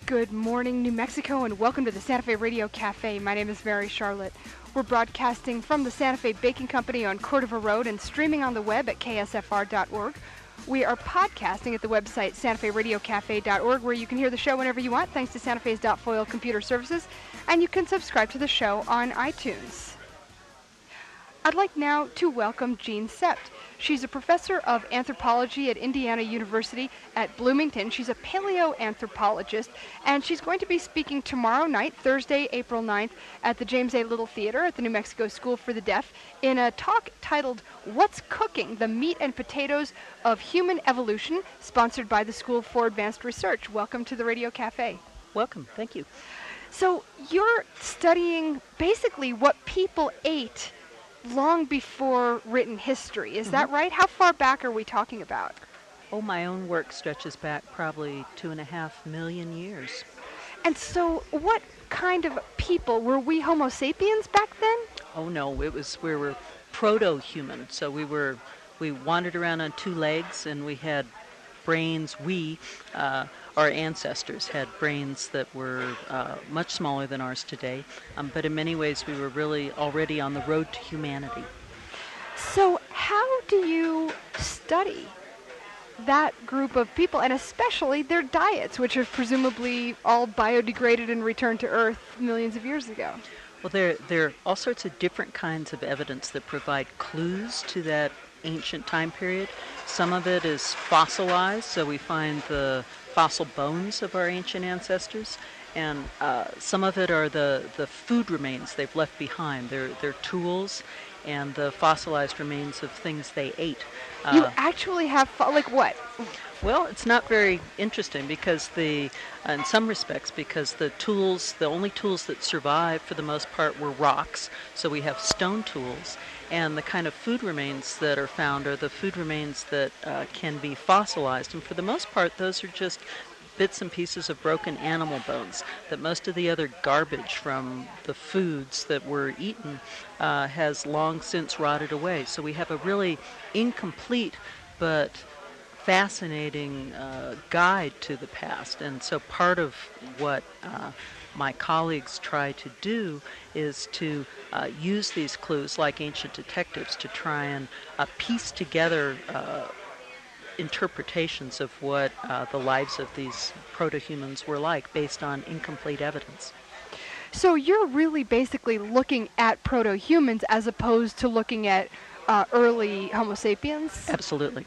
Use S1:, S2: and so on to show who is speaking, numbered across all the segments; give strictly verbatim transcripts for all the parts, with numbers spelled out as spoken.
S1: Good morning, New Mexico, and welcome to the Santa Fe Radio Cafe. My name is Mary Charlotte. We're broadcasting from the Santa Fe Baking Company on Cordova Road and streaming on the web at K S F R dot org. We are podcasting at the website Santa Fe Radio Cafe dot org, where you can hear the show whenever you want, thanks to Santa Fe's .foil computer services, and you can subscribe to the show on iTunes. I'd like now to welcome Jean Sept. She's a professor of anthropology at Indiana University at Bloomington. She's a paleoanthropologist, and she's going to be speaking tomorrow night, Thursday, April ninth, at the James A. Little Theater at the New Mexico School for the Deaf in a talk titled What's Cooking? The Meat and Potatoes of Human Evolution, sponsored by the School for Advanced Research. Welcome to the Radio Cafe.
S2: Welcome. Thank you.
S1: So you're studying basically what people ate long before written history. Is mm-hmm. that right? How far back are we talking about?
S2: Oh, my own work stretches back probably two and a half million years.
S1: And so what kind of people? Were we Homo sapiens back then?
S2: Oh, no. It was, we were proto-human. So we were, we wandered around on two legs, and we had brains. We, uh, our ancestors had brains that were uh, much smaller than ours today, um, but in many ways we were really already on the road to humanity.
S1: So how do you study that group of people, and especially their diets, which are presumably all biodegraded and returned to Earth millions of years ago?
S2: Well, there, there are all sorts of different kinds of evidence that provide clues to that ancient time period. Some of it is fossilized, so we find the fossil bones of our ancient ancestors, and uh, some of it are the, the food remains they've left behind, their, their tools, and the fossilized remains of things they ate. Uh,
S1: you actually have, fo- like what?
S2: Well, it's not very interesting because the, in some respects, because the tools, the only tools that survived for the most part were rocks, so we have stone tools. And the kind of food remains that are found are the food remains that uh, can be fossilized. And for the most part, those are just bits and pieces of broken animal bones. That most of the other garbage from the foods that were eaten uh, has long since rotted away. So we have a really incomplete but fascinating uh, guide to the past. And so part of what uh, my colleagues try to do is to uh, use these clues like ancient detectives to try and uh, piece together uh, interpretations of what uh, the lives of these proto-humans were like based on incomplete evidence.
S1: So you're really basically looking at proto-humans as opposed to looking at uh, early Homo sapiens?
S2: Absolutely.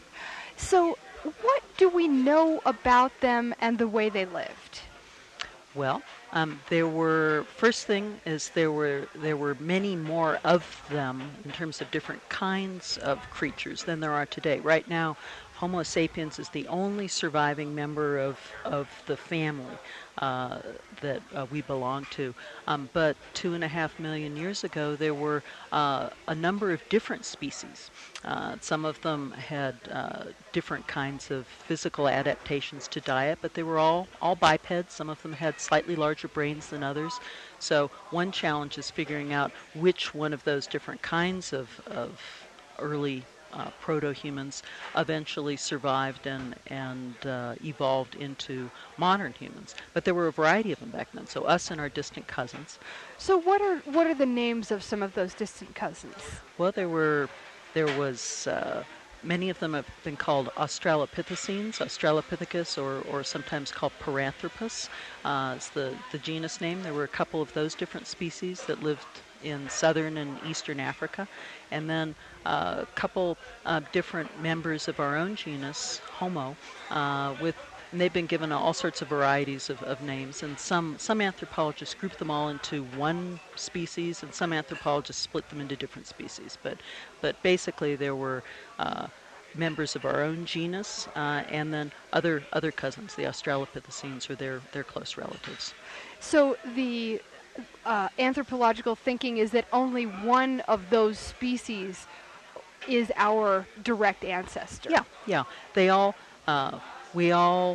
S1: So what do we know about them and the way they lived?
S2: Well, um, there were, first thing is there were there were many more of them in terms of different kinds of creatures than there are today. Right now, Homo sapiens is the only surviving member of, of the family uh, that uh, we belong to. Um, but two and a half million years ago, there were uh, a number of different species. Uh, some of them had uh, different kinds of physical adaptations to diet, but they were all, all bipeds. Some of them had slightly larger brains than others. So one challenge is figuring out which one of those different kinds of, of early Uh, proto-humans eventually survived and, and uh, evolved into modern humans. But there were a variety of them back then, so us and our distant cousins.
S1: So what are what are the names of some of those distant cousins?
S2: Well, there were, there was, uh, many of them have been called Australopithecines, Australopithecus, or, or sometimes called Paranthropus. Uh, it's the, the genus name. There were a couple of those different species that lived in southern and eastern Africa, and then uh, a couple uh, different members of our own genus, Homo, uh, with and they've been given all sorts of varieties of, of names, and some, some anthropologists group them all into one species, and some anthropologists split them into different species. But, but basically there were uh, members of our own genus, uh, and then other other cousins, the Australopithecines, or their, their close relatives.
S1: So the Uh, anthropological thinking is that only one of those species is our direct ancestor.
S2: Yeah, yeah. They all, uh, we all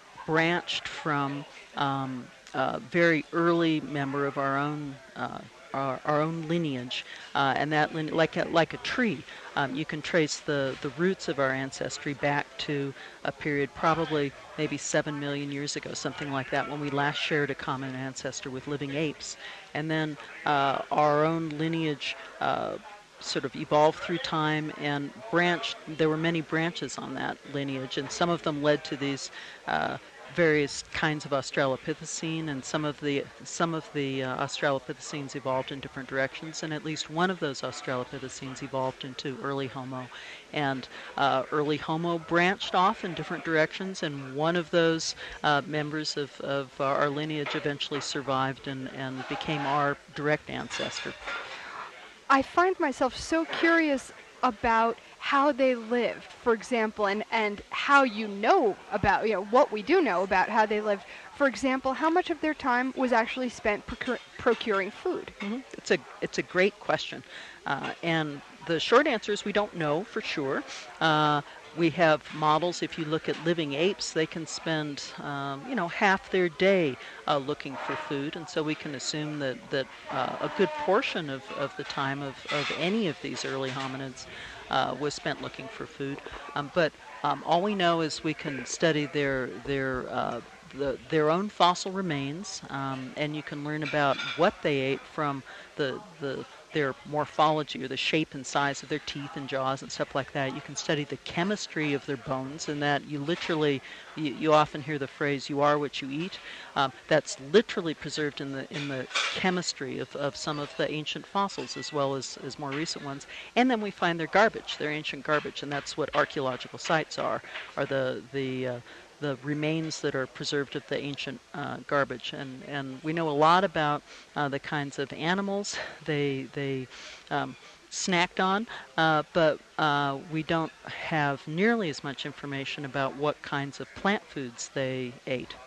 S2: branched from um, a very early member of our own uh, our, our own lineage, uh, and that line, like a, like a tree, um, you can trace the, the roots of our ancestry back to a period probably maybe seven million years ago, something like that, when we last shared a common ancestor with living apes. And then uh, our own lineage uh, sort of evolved through time and branched. There were many branches on that lineage, and some of them led to these uh, various kinds of Australopithecine, and some of the some of the uh, Australopithecines evolved in different directions, and at least one of those Australopithecines evolved into early Homo, and uh, early Homo branched off in different directions, and one of those uh, members of, of our lineage eventually survived and, and became our direct ancestor.
S1: I find myself so curious about how they lived, for example, and, and how you know about, you know, what we do know about how they lived. For example, how much of their time was actually spent procur- procuring food?
S2: Mm-hmm. It's a it's a great question, uh, and the short answer is we don't know for sure. Uh, we have models. If you look at living apes, they can spend um, you know half their day uh, looking for food, and so we can assume that that uh, a good portion of, of the time of, of any of these early hominids uh, was spent looking for food. Um, but um, all we know is we can study their their uh, the, their own fossil remains, um, and you can learn about what they ate from the the their morphology, or the shape and size of their teeth and jaws and stuff like that. You can study the chemistry of their bones, and that you literally, you, you often hear the phrase, you are what you eat. Um, that's literally preserved in the in the chemistry of, of some of the ancient fossils, as well as, as more recent ones. And then we find their garbage, their ancient garbage, and that's what archaeological sites are, are the, the uh, the remains that are preserved of the ancient uh, garbage, and and we know a lot about uh, the kinds of animals they they um, snacked on, uh, but uh, we don't have nearly as much information about what kinds of plant foods they ate.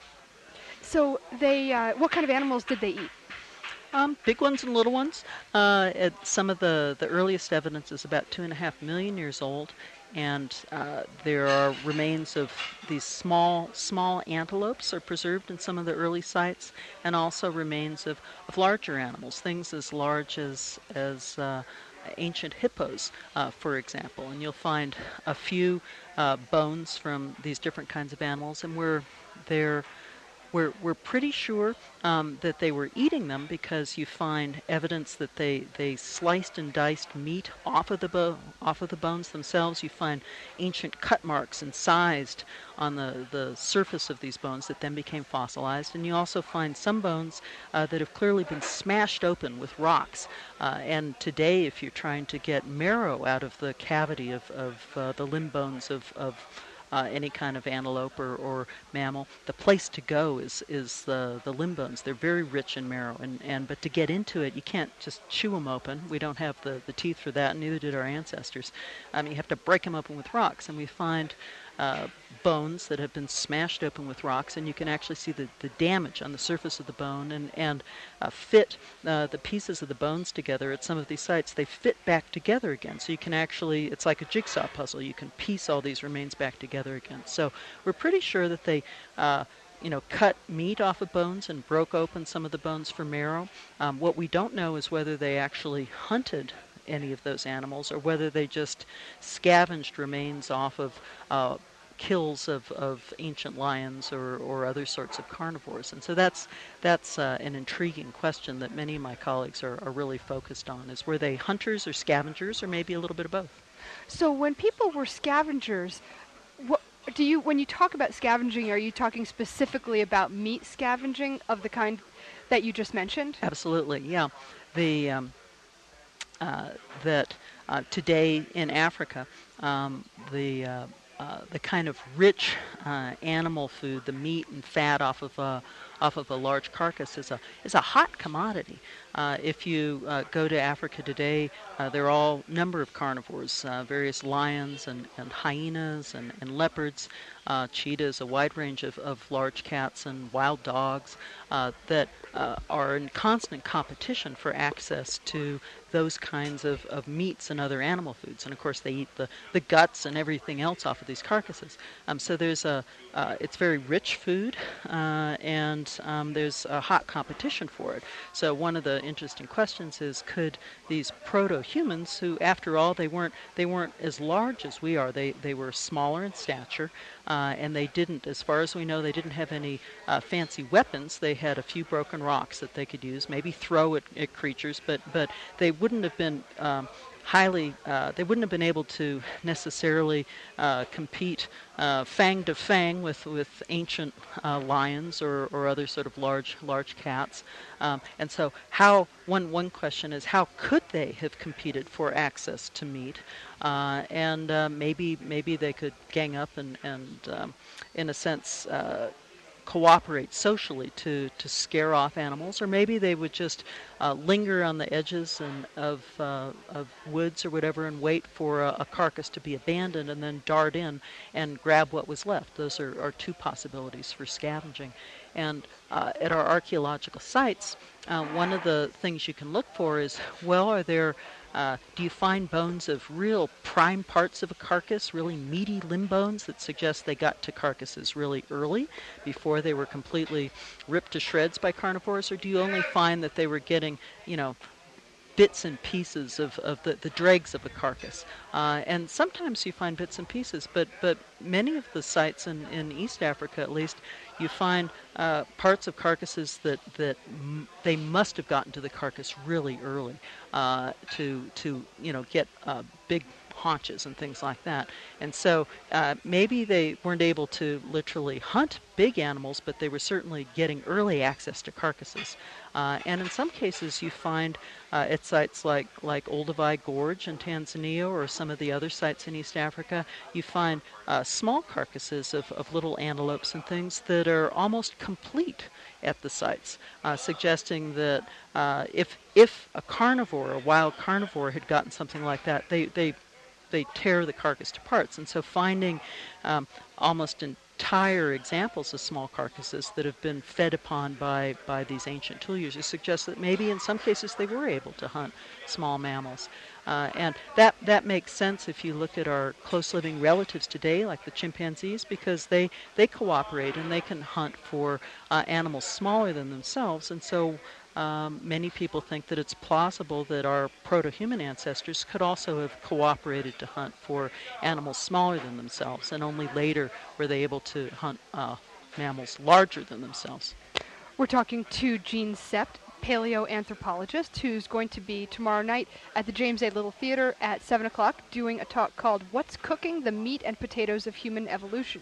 S1: So they, uh, what kind of animals did they eat?
S2: Um, big ones and little ones. Uh, at some of the, the earliest evidence is about two and a half million years old, and uh, there are remains of these small small antelopes are preserved in some of the early sites, and also remains of, of larger animals, things as large as as uh, ancient hippos, uh, for example. And you'll find a few uh, bones from these different kinds of animals, and we're they're We're, we're pretty sure um, that they were eating them, because you find evidence that they, they sliced and diced meat off of the bo- off of the bones themselves. You find ancient cut marks incised on the, the surface of these bones that then became fossilized. And you also find some bones uh, that have clearly been smashed open with rocks. Uh, and today, if you're trying to get marrow out of the cavity of, of uh, the limb bones of, of Uh, any kind of antelope or, or mammal, the place to go is is the the limb bones. They're very rich in marrow, and, and but to get into it, you can't just chew them open. We don't have the, the teeth for that, and neither did our ancestors. Um, you have to break them open with rocks, and we find uh, bones that have been smashed open with rocks, and you can actually see the, the damage on the surface of the bone, and, and uh, fit uh, the pieces of the bones together at some of these sites. They fit back together again, so you can actually, it's like a jigsaw puzzle. You can piece all these remains back together again. So we're pretty sure that they uh, you know, cut meat off of bones and broke open some of the bones for marrow. Um, what we don't know is whether they actually hunted any of those animals, or whether they just scavenged remains off of uh, kills of, of ancient lions or, or other sorts of carnivores. And so that's that's uh, an intriguing question that many of my colleagues are, are really focused on, is were they hunters or scavengers, or maybe a little bit of both?
S1: So when people were scavengers, what do you, when you talk about scavenging, are you talking specifically about meat scavenging of the kind that you just mentioned?
S2: Absolutely, yeah. The um, uh, that uh, today in Africa, um, the uh, uh, the kind of rich uh, animal food, the meat and fat off of a off of a large carcass, is a is a hot commodity. Uh, if you uh, go to Africa today, uh, there are all number of carnivores, uh, various lions and, and hyenas and, and leopards, uh, cheetahs, a wide range of, of large cats and wild dogs uh, that uh, are in constant competition for access to those kinds of, of meats and other animal foods. And of course they eat the, the guts and everything else off of these carcasses. Um, so there's a, uh, it's very rich food, uh, and and um, there's a hot competition for it. So one of the interesting questions is, could these proto-humans, who after all they weren't they weren't as large as we are, they they were smaller in stature, uh, and they didn't, as far as we know, they didn't have any uh, fancy weapons. They had a few broken rocks that they could use, maybe throw at, at creatures, but but they wouldn't have been um, highly, uh, they wouldn't have been able to necessarily uh, compete uh, fang to fang with, with ancient uh, lions or, or other sort of large large cats. Um, and so how, one, one question is, how could they have competed for access to meat? Uh, and uh, maybe maybe they could gang up and, and um, in a sense, uh, cooperate socially to, to scare off animals, or maybe they would just uh, linger on the edges and of uh, of woods or whatever and wait for a, a carcass to be abandoned and then dart in and grab what was left. Those are, are two possibilities for scavenging. And uh, at our archaeological sites, uh, one of the things you can look for is, well, are there Uh, do you find bones of real prime parts of a carcass, really meaty limb bones that suggest they got to carcasses really early before they were completely ripped to shreds by carnivores? Or do you only find that they were getting, you know, bits and pieces of, of the, the dregs of a carcass? Uh, and sometimes you find bits and pieces, but, but many of the sites in, in East Africa, at least, you find uh, parts of carcasses that, that m- they must have gotten to the carcass really early uh, to, to you know, get uh, big haunches and things like that. And so uh, maybe they weren't able to literally hunt big animals, but they were certainly getting early access to carcasses. Uh, and in some cases you find uh, at sites like, like Olduvai Gorge in Tanzania or some of the other sites in East Africa, you find uh, small carcasses of, of little antelopes and things that are almost complete at the sites, uh, suggesting that uh, if if a carnivore, a wild carnivore, had gotten something like that, they, they they tear the carcass to parts. And so finding um, almost entire examples of small carcasses that have been fed upon by, by these ancient tool users suggests that maybe in some cases they were able to hunt small mammals. Uh, and that, that makes sense if you look at our close living relatives today, like the chimpanzees, because they, they cooperate and they can hunt for uh, animals smaller than themselves. And so Um, many people think that it's plausible that our proto-human ancestors could also have cooperated to hunt for animals smaller than themselves, and only later were they able to hunt uh, mammals larger than themselves.
S1: We're talking to Gene Sept, paleoanthropologist, who's going to be tomorrow night at the James A. Little Theater at seven o'clock doing a talk called What's Cooking? The Meat and Potatoes of Human Evolution.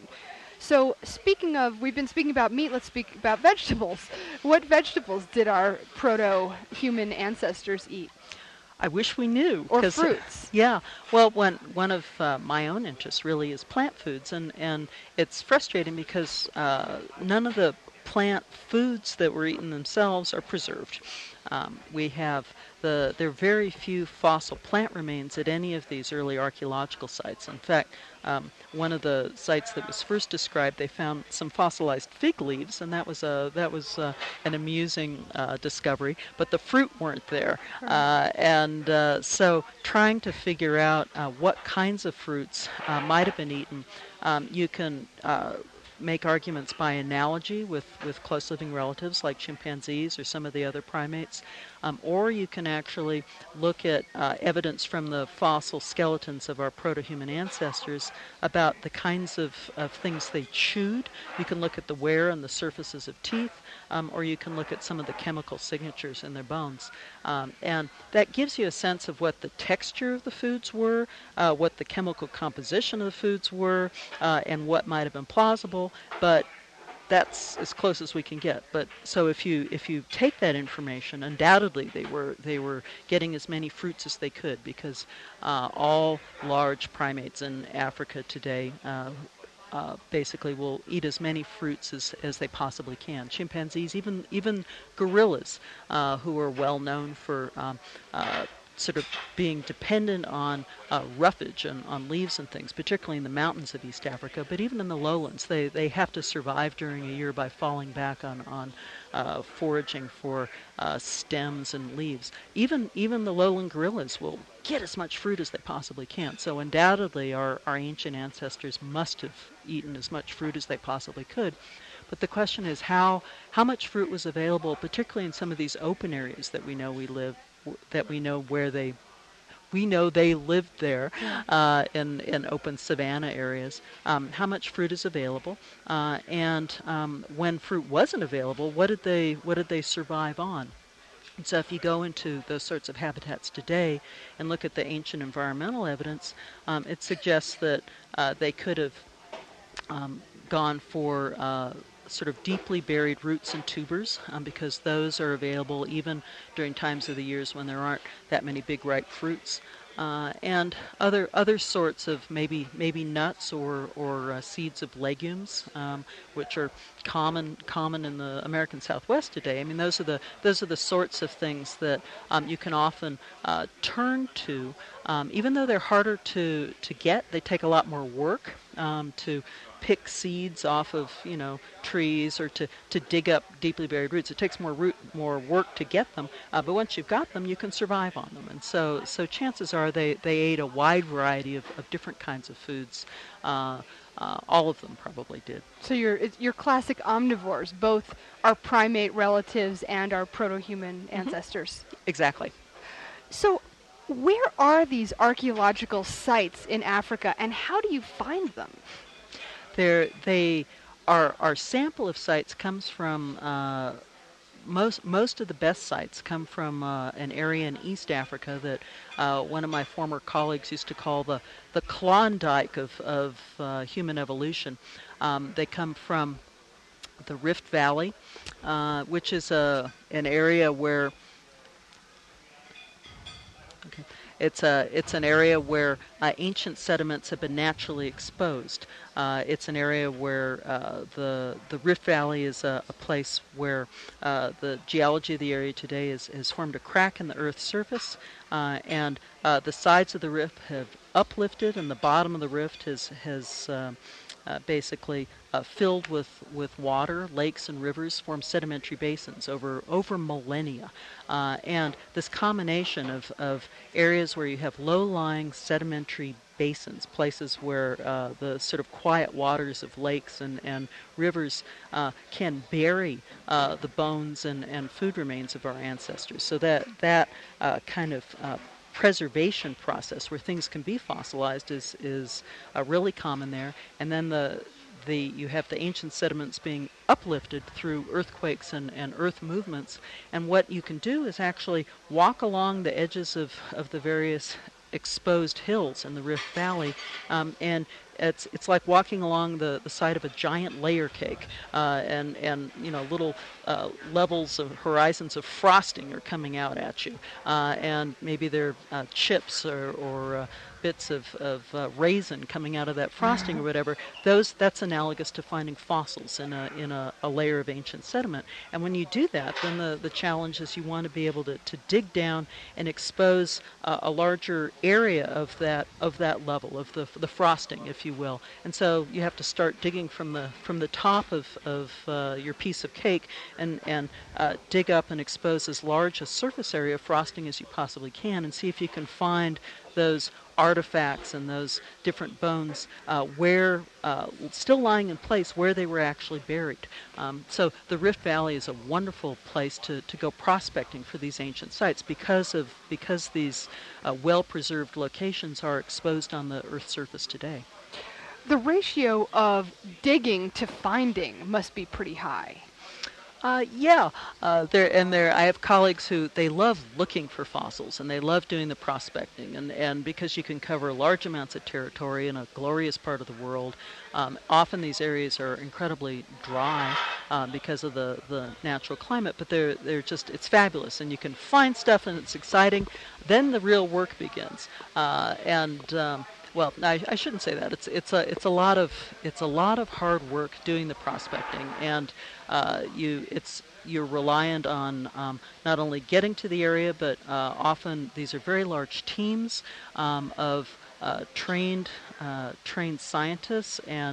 S1: So speaking of, we've been speaking about meat, let's speak about vegetables. What vegetables did our proto-human ancestors eat?
S2: I wish we knew.
S1: Or fruits.
S2: Yeah. Well, one one of uh, my own interests really is plant foods, and, and it's frustrating because uh, none of the plant foods that were eaten themselves are preserved. Um, we have the there are very few fossil plant remains at any of these early archaeological sites. In fact, um, one of the sites that was first described, they found some fossilized fig leaves, and that was a that was uh, an amusing uh, discovery. But the fruit weren't there, uh, and uh, so trying to figure out uh, what kinds of fruits uh, might have been eaten, um, you can. Uh, make arguments by analogy with, with close living relatives like chimpanzees or some of the other primates, um, or you can actually look at uh, evidence from the fossil skeletons of our proto-human ancestors about the kinds of, of things they chewed. You can look at the wear on the surfaces of teeth, um, or you can look at some of the chemical signatures in their bones. Um, and that gives you a sense of what the texture of the foods were, uh, what the chemical composition of the foods were, uh, and what might have been plausible. But that's as close as we can get. But so if you if you take that information, undoubtedly they were they were getting as many fruits as they could, because uh, all large primates in Africa today uh, uh, basically will eat as many fruits as, as they possibly can. Chimpanzees, even even gorillas, uh, who are well known for um, uh, sort of being dependent on uh, roughage and on leaves and things, particularly in the mountains of East Africa, but even in the lowlands, they, they have to survive during a year by falling back on, on uh, foraging for uh, stems and leaves. Even even the lowland gorillas will get as much fruit as they possibly can. So undoubtedly our, our ancient ancestors must have eaten as much fruit as they possibly could. but the question is how how much fruit was available, particularly in some of these open areas that we know we live, that we know where they we know they lived there uh, in, in open savanna areas, um, how much fruit is available, uh, and um, when fruit wasn't available, what did they what did they survive on? And so if you go into those sorts of habitats today and look at the ancient environmental evidence, um, it suggests that uh, they could have um, gone for uh, sort of deeply buried roots and tubers, um, because those are available even during times of the years when there aren't that many big ripe fruits. Uh, and other other sorts of maybe maybe nuts or or uh, seeds of legumes, um, which are common common in the American Southwest today. I mean, those are the those are the sorts of things that um, you can often uh, turn to, um, even though they're harder to to get. They take a lot more work um, to pick seeds off of, you know, trees, or to, to dig up deeply buried roots. It takes more root, more work to get them, uh, but once you've got them, you can survive on them. And so, so chances are they, they ate a wide variety of, of different kinds of foods. Uh, uh, all of them probably did.
S1: So you're it's, you're classic omnivores, both our primate relatives and our proto-human mm-hmm. ancestors.
S2: Exactly.
S1: So where are these archaeological sites in Africa, and how do you find them?
S2: They're, they, our, our sample of sites comes from, uh, most, most of the best sites come from uh, an area in East Africa that uh, one of my former colleagues used to call the, the Klondike of, of uh, human evolution. Um, they come from the Rift Valley, uh, which is a, an area where okay, It's a it's an area where uh, ancient sediments have been naturally exposed. Uh, it's an area where uh, the the Rift Valley is a, a place where uh, the geology of the area today is has formed a crack in the Earth's surface, uh, and uh, the sides of the rift have uplifted, and the bottom of the rift has has uh, uh, basically uh, filled with, with water. Lakes and rivers form sedimentary basins over over millennia. Uh, and this combination of, of areas where you have low-lying sedimentary basins, places where uh, the sort of quiet waters of lakes and, and rivers uh, can bury uh, the bones and, and food remains of our ancestors. So that, that uh, kind of uh, preservation process where things can be fossilized is, is uh, really common there. And then the The, you have the ancient sediments being uplifted through earthquakes and, and earth movements. And what you can do is actually walk along the edges of, of the various exposed hills in the Rift Valley, um, and it's it's like walking along the, the side of a giant layer cake, uh, and, and you know little uh, levels of horizons of frosting are coming out at you, uh, and maybe they're uh, chips or, or uh, bits of, of uh, raisin coming out of that frosting or whatever. Those that's analogous to finding fossils in a in a, a layer of ancient sediment. And when you do that, then the, the challenge is you want to be able to, to dig down and expose uh, a larger area of that of that level of the the frosting, if you will. And so you have to start digging from the from the top of of uh, your piece of cake and and uh, dig up and expose as large a surface area of frosting as you possibly can, and see if you can find those artifacts and those different bones uh, where uh, still lying in place where they were actually buried. Um, so the Rift Valley is a wonderful place to, to go prospecting for these ancient sites because of because these uh, well-preserved locations are exposed on the Earth's surface today.
S1: The ratio of digging to finding must be pretty high.
S2: Uh, yeah, uh, there and there. I have colleagues who they love looking for fossils and they love doing the prospecting, and, and because you can cover large amounts of territory in a glorious part of the world. Um, often these areas are incredibly dry uh, because of the, the natural climate, but they're they're just it's fabulous, and you can find stuff and it's exciting. Then the real work begins, uh, and. Um, Well, I, I shouldn't say that. It's it's a it's a lot of it's a lot of hard work doing the prospecting, and uh, you it's you're reliant on um, not only getting to the area, but uh, often these are very large teams um, of uh, trained uh, trained scientists and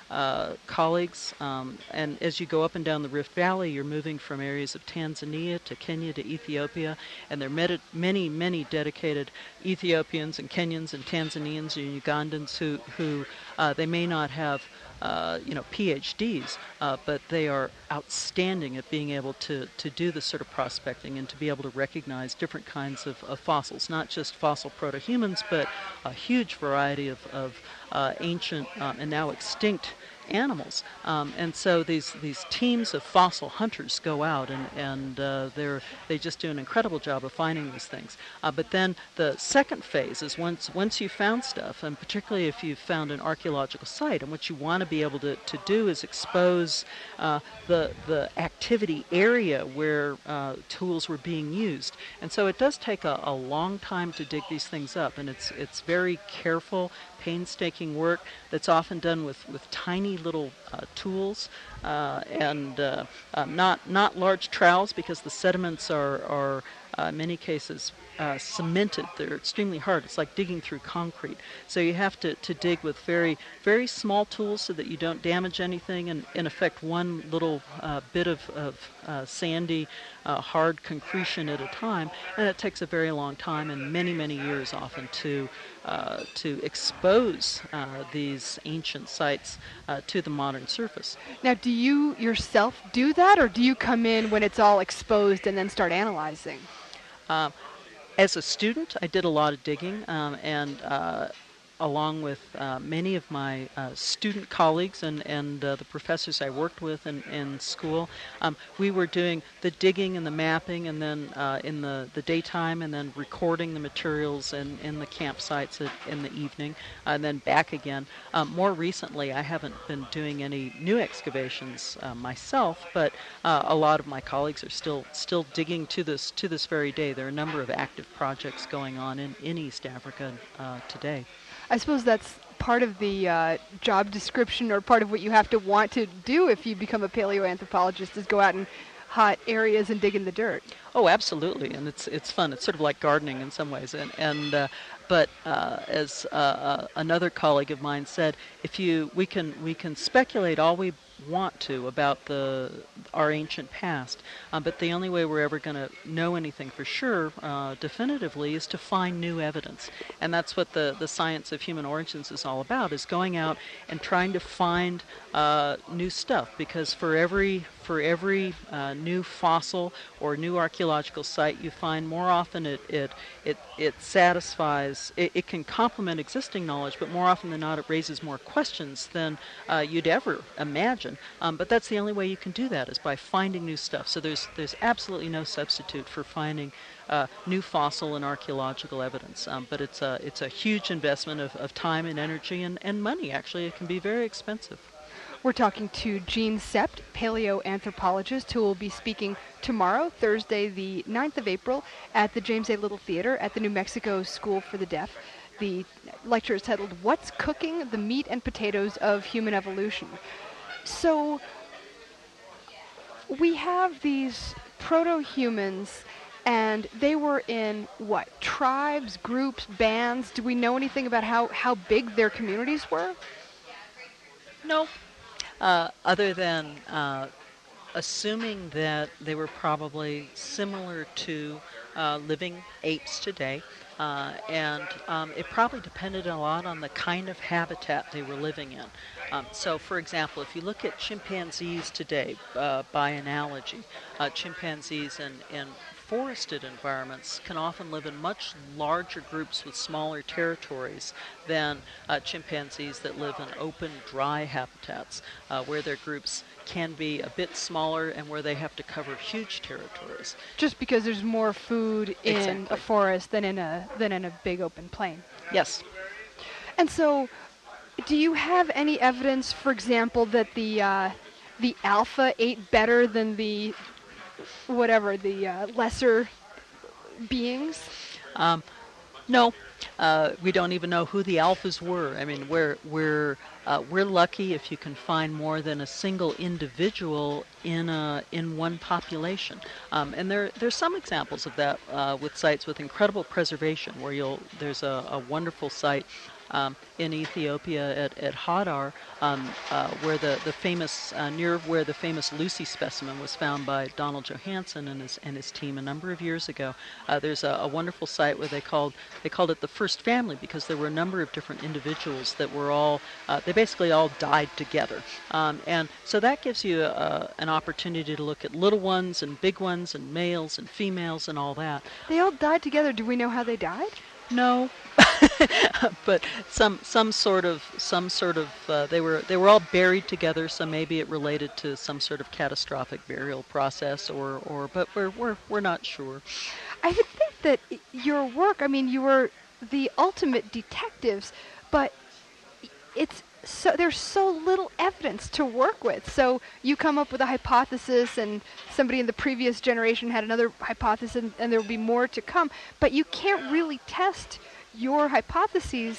S2: uh, colleagues, um, and as you go up and down the Rift Valley, you're moving from areas of Tanzania to Kenya to Ethiopia, and there are many, many, many dedicated Ethiopians and Kenyans and Tanzanians and Ugandans who, who uh, they may not have Uh, you know, PhDs, uh, but they are outstanding at being able to, to do this sort of prospecting and to be able to recognize different kinds of, of fossils, not just fossil proto-humans, but a huge variety of, of uh, ancient um, and now extinct animals. Um, and so these these teams of fossil hunters go out and, and uh, they're, they just do an incredible job of finding these things. Uh, but then the second phase is once once you've found stuff, and particularly if you've found an archaeological site, and what you want to be able to, to do is expose uh, the, the activity area where uh, tools were being used. And so it does take a, a long time to dig these things up, and it's it's very careful, painstaking work that's often done with, with tiny little uh, tools uh, and uh, uh, not not large trowels, because the sediments are, are uh, in many cases uh, cemented. They're extremely hard. It's like digging through concrete. So you have to, to dig with very, very small tools so that you don't damage anything, and in effect one little uh, bit of, of uh, sandy, uh, hard concretion at a time, and it takes a very long time and many, many years often to Uh, to expose uh, these ancient sites uh, to the modern surface.
S1: Now, do you yourself do that, or do you come in when it's all exposed and then start analyzing?
S2: Uh, as a student, I did a lot of digging, um, and uh, along with uh, many of my uh, student colleagues and, and uh, the professors I worked with in, in school, um, we were doing the digging and the mapping, and then uh, in the, the daytime, and then recording the materials in, in the campsites at, in the evening, and then back again. Um, more recently, I haven't been doing any new excavations uh, myself, but uh, a lot of my colleagues are still still digging to this to this very day. There are a number of active projects going on in, in East Africa uh, today.
S1: I suppose that's part of the uh, job description, or part of what you have to want to do if you become a paleoanthropologist, is go out in hot areas and dig in the dirt.
S2: Oh, absolutely, and it's it's fun. It's sort of like gardening in some ways, and and uh, but uh, as uh, uh, another colleague of mine said, if you we can we can speculate all we want to about the our ancient past, uh, but the only way we're ever going to know anything for sure, uh, definitively, is to find new evidence. And that's what the, the science of human origins is all about, is going out and trying to find uh, new stuff, because for every for every uh, new fossil or new archaeological site you find, more often it it it, it satisfies, it, it can complement existing knowledge, but more often than not it raises more questions than uh, you'd ever imagine. Um, but that's the only way you can do that, is by finding new stuff. So there's there's absolutely no substitute for finding uh, new fossil and archaeological evidence. Um, but it's a it's a huge investment of, of time and energy and, and money. Actually, it can be very expensive.
S1: We're talking to Gene Sept, paleoanthropologist, who will be speaking tomorrow, Thursday, the ninth of April, at the James A. Little Theater at the New Mexico School for the Deaf. The lecture is titled, "What's Cooking? The Meat and Potatoes of Human Evolution." So we have these proto-humans, and they were in, what, tribes, groups, bands? Do we know anything about how, how big their communities were?
S2: No. Uh, other than uh, assuming that they were probably similar to uh, living apes today, uh, and um, it probably depended a lot on the kind of habitat they were living in. Um, so, for example, if you look at chimpanzees today, uh, by analogy, uh, chimpanzees in, in forested environments can often live in much larger groups with smaller territories than uh, chimpanzees that live in open, dry habitats, uh, where their groups can be a bit smaller and where they have to cover huge territories.
S1: Just because there's more food in
S2: Exactly.
S1: a forest than in a than in a big open plain.
S2: Yes.
S1: And so, do you have any evidence, for example, that the uh, the alpha ate better than the whatever the uh, lesser beings?
S2: Um, no, uh, we don't even know who the alphas were. I mean, we're we're uh, we're lucky if you can find more than a single individual in a, in one population. Um, and there there's some examples of that uh, with sites with incredible preservation, where you'll there's a, a wonderful site Um, in Ethiopia at, at Hadar, um, uh, where the, the famous, uh, near where the famous Lucy specimen was found by Donald Johanson and his, and his team a number of years ago. Uh, there's a, a wonderful site where they called, they called it the first family, because there were a number of different individuals that were all, uh, they basically all died together. Um, and so that gives you a, an opportunity to look at little ones and big ones and males and females and all that.
S1: They all died together. Do we know how they died?
S2: No, but some some sort of some sort of uh, they were they were all buried together. So maybe it related to some sort of catastrophic burial process, or, or but we're we're we're not sure.
S1: I would think that your work. I mean, you were the ultimate detectives, but it's so there's so little evidence to work with. So you come up with a hypothesis, and somebody in the previous generation had another hypothesis, and, and there will be more to come. But you can't really test your hypotheses.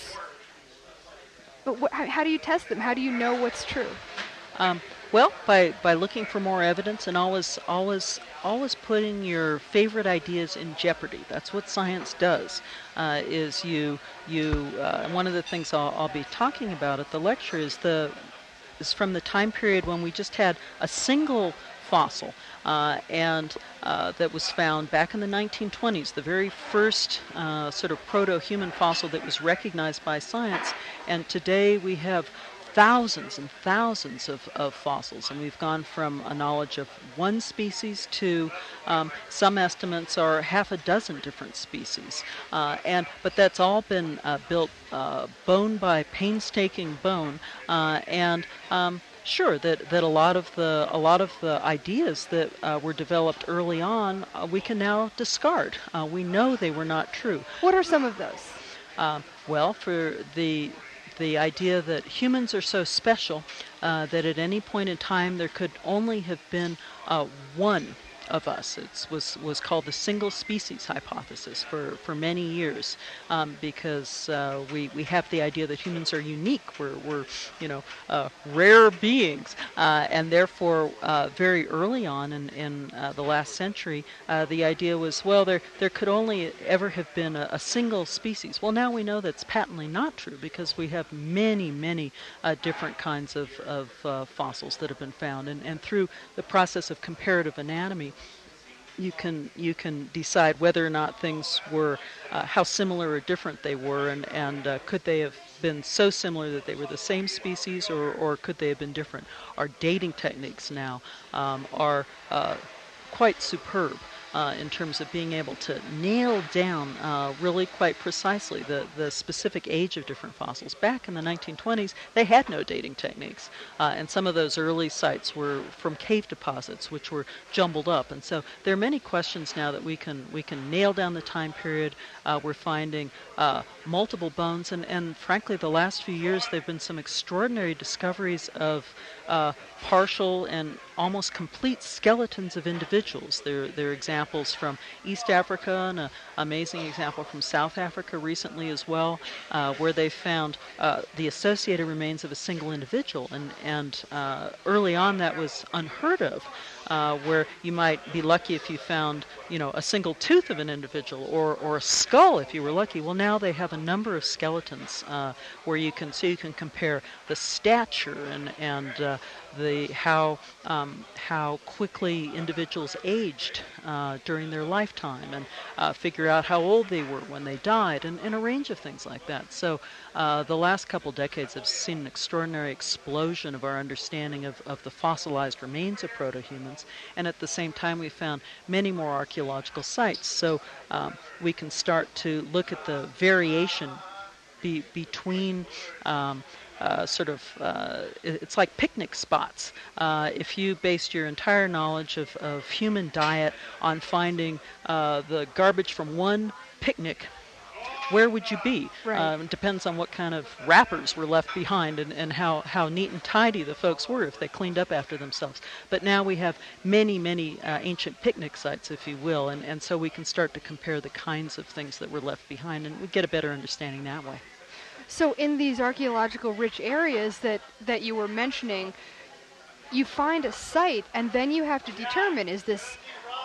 S1: But wh- how, how do you test them? How do you know what's true?
S2: Um, well, by, by looking for more evidence, and always always always putting your favorite ideas in jeopardy. That's what science does. Uh, is you you uh, one of the things I'll, I'll be talking about at the lecture is the is from the time period when we just had a single fossil, uh, and uh, that was found back in the nineteen twenties, the very first uh, sort of proto-human fossil that was recognized by science. And today we have thousands and thousands of, of fossils, and we've gone from a knowledge of one species to um, some estimates are half a dozen different species. Uh, and but that's all been uh, built uh, bone by painstaking bone, uh, and um, Sure, that, that a lot of the a lot of the ideas that uh, were developed early on uh, we can now discard. Uh, we know they were not true.
S1: What are some of those?
S2: Uh, well, for the the idea that humans are so special uh, that at any point in time there could only have been uh, one of us. It was was called the single species hypothesis for, for many years, um, because uh, we we have the idea that humans are unique. We're we're you know uh, rare beings, uh, and therefore uh, very early on in in uh, the last century, uh, the idea was, well, there there could only ever have been a, a single species. Well, now we know that's patently not true, because we have many many uh, different kinds of of uh, fossils that have been found, and and through the process of comparative anatomy, you can you can decide whether or not things were, uh, how similar or different they were, and, and uh, could they have been so similar that they were the same species, or, or could they have been different. Our dating techniques now um, are uh, quite superb uh, in terms of being able to nail down uh, really quite precisely the, the specific age of different fossils. Back in the nineteen twenties, they had no dating techniques, uh, and some of those early sites were from cave deposits, which were jumbled up. And so there are many questions now that we can we can nail down the time period. Uh, we're finding uh, multiple bones, and, and frankly, the last few years there have been some extraordinary discoveries of uh, partial and almost complete skeletons of individuals. There, there are examples from East Africa, and an amazing example from South Africa recently as well, uh, where they found uh, the associated remains of a single individual. And, and uh, early on that was unheard of, uh, where you might be lucky if you found, you know, a single tooth of an individual, or, or a skull if you were lucky. Well, now they have a number of skeletons uh, where you can so you can compare the stature and and uh, the how um, how quickly individuals aged uh, during their lifetime, and uh, figure out how old they were when they died, and, and a range of things like that. So uh, the last couple decades have seen an extraordinary explosion of our understanding of, of the fossilized remains of proto-humans, and at the same time we found many more archaeological sites. So um, we can start to look at the variation be, between um, Uh, sort of, uh, it's like picnic spots. Uh, if you based your entire knowledge of, of human diet on finding uh, the garbage from one picnic, where would you be?
S1: Right.
S2: Um, it depends on what kind of wrappers were left behind, and, and how, how neat and tidy the folks were, if they cleaned up after themselves. But now we have many, many uh, ancient picnic sites, if you will, and, and so we can start to compare the kinds of things that were left behind, and we get a better understanding that way.
S1: So in these archaeological rich areas that, that you were mentioning, you find a site and then you have to determine, is this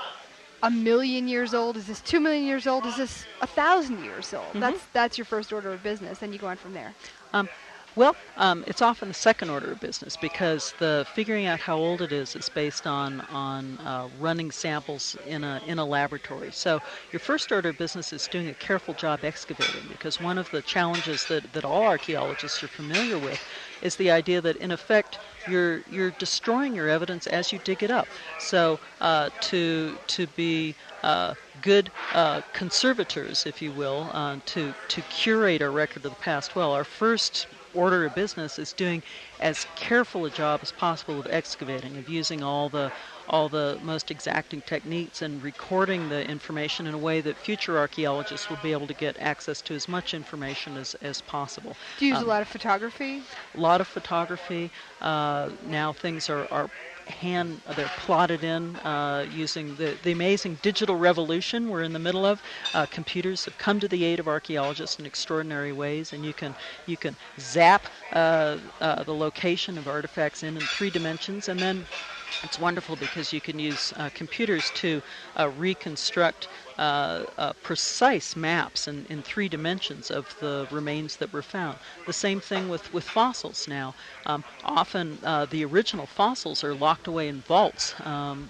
S1: a million years old? Is this two million years old? Is this a thousand years old?
S2: Mm-hmm.
S1: That's that's your first order of business. Then you go on from there.
S2: Um, well, um, it's often the second order of business because the figuring out how old it is is based on on uh, running samples in a in a laboratory. So your first order of business is doing a careful job excavating, because one of the challenges that, that all archaeologists are familiar with is the idea that in effect you're you're destroying your evidence as you dig it up. So uh, to to be uh, good uh, conservators, if you will, uh, to to curate our record of the past well, our first order of business is doing as careful a job as possible of excavating, of using all the all the most exacting techniques and recording the information in a way that future archaeologists will be able to get access to as much information as, as possible.
S1: Do you use
S2: um,
S1: a lot of photography?
S2: A lot of photography. Uh, now things are, are hand, they're plotted in uh, using the, the amazing digital revolution we're in the middle of. Uh, computers have come to the aid of archaeologists in extraordinary ways, and you can you can zap uh, uh, the location of artifacts in in three dimensions, and then it's wonderful because you can use uh, computers to uh, reconstruct uh, uh, precise maps in, in three dimensions of the remains that were found. The same thing with, with fossils now. Um, often uh, the original fossils are locked away in vaults um,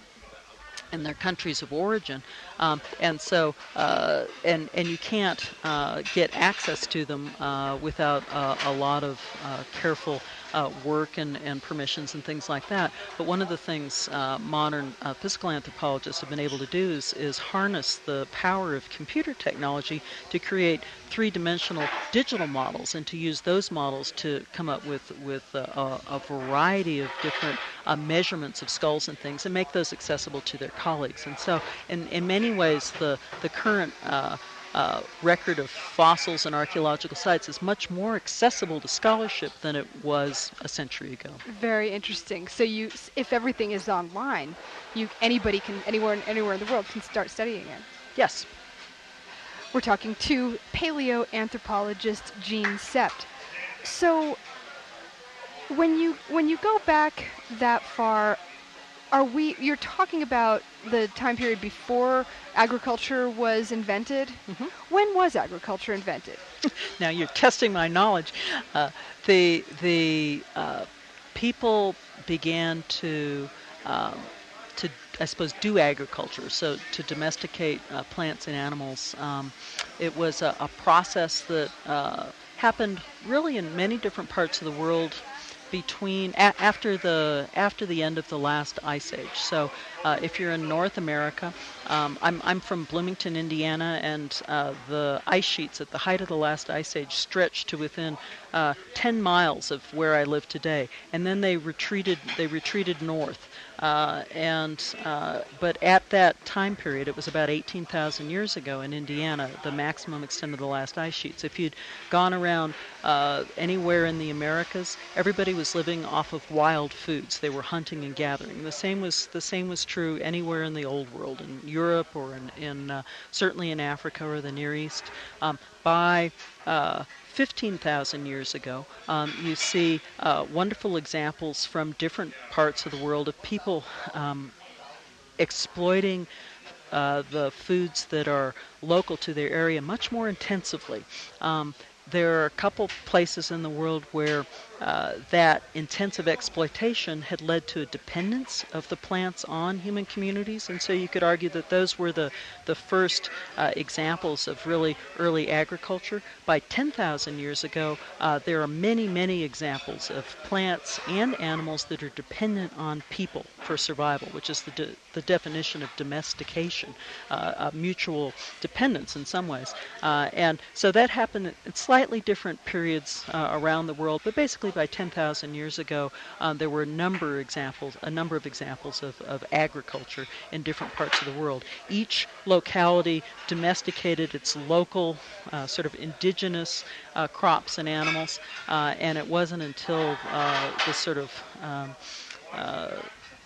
S2: in their countries of origin, um, and so uh, and and you can't uh, get access to them uh, without uh, a lot of uh, careful uh, work and, and permissions and things like that. But one of the things uh, modern uh, physical anthropologists have been able to do is, is harness the power of computer technology to create three-dimensional digital models, and to use those models to come up with with uh, a, a variety of different uh, measurements of skulls and things, and make those accessible to their colleagues. And so in, in many ways the, the current uh, uh, record of fossils and archaeological sites is much more accessible to scholarship than it was a century ago.
S1: Very interesting. So you, if everything is online, you anybody can anywhere anywhere in the world can start studying it.
S2: Yes.
S1: We're talking to paleoanthropologist Jean Sept. So when you when you go back that far, are we you're talking about the time period before agriculture was invented?
S2: Mm-hmm.
S1: When was agriculture invented?
S2: Now you're testing my knowledge. Uh, the the uh, people began to um, to I suppose do agriculture, so to domesticate uh, plants and animals. Um, it was a, a process that uh, happened really in many different parts of the world between a- after the after the end of the last ice age. So uh, if you're in North America, um, I'm I'm from Bloomington, Indiana, and uh, the ice sheets at the height of the last ice age stretched to within uh, ten miles of where I live today, and then they retreated they retreated north. Uh, and uh, but at that time period, it was about eighteen thousand years ago in Indiana, the maximum extent of the last ice sheets. If you'd gone around uh, anywhere in the Americas, everybody was living off of wild foods. They were hunting and gathering. The same was the same was true anywhere in the Old World, in Europe or in, in uh, certainly in Africa or the Near East. Um, by uh, fifteen thousand years ago, um, you see uh, wonderful examples from different parts of the world of people um, exploiting uh, the foods that are local to their area much more intensively. Um, there are a couple places in the world where uh, that intensive exploitation had led to a dependence of the plants on human communities, and so you could argue that those were the, the first uh, examples of really early agriculture. By ten thousand years ago, uh, there are many, many examples of plants and animals that are dependent on people for survival, which is the, de- the definition of domestication, uh, a mutual dependence in some ways. Uh, and so that happened at slightly different periods uh, around the world, but basically by ten thousand years ago, um, there were a number of examples, a number of examples of, of agriculture in different parts of the world. Each locality domesticated its local uh, sort of indigenous uh, crops and animals, uh, and it wasn't until uh, this sort of um, uh,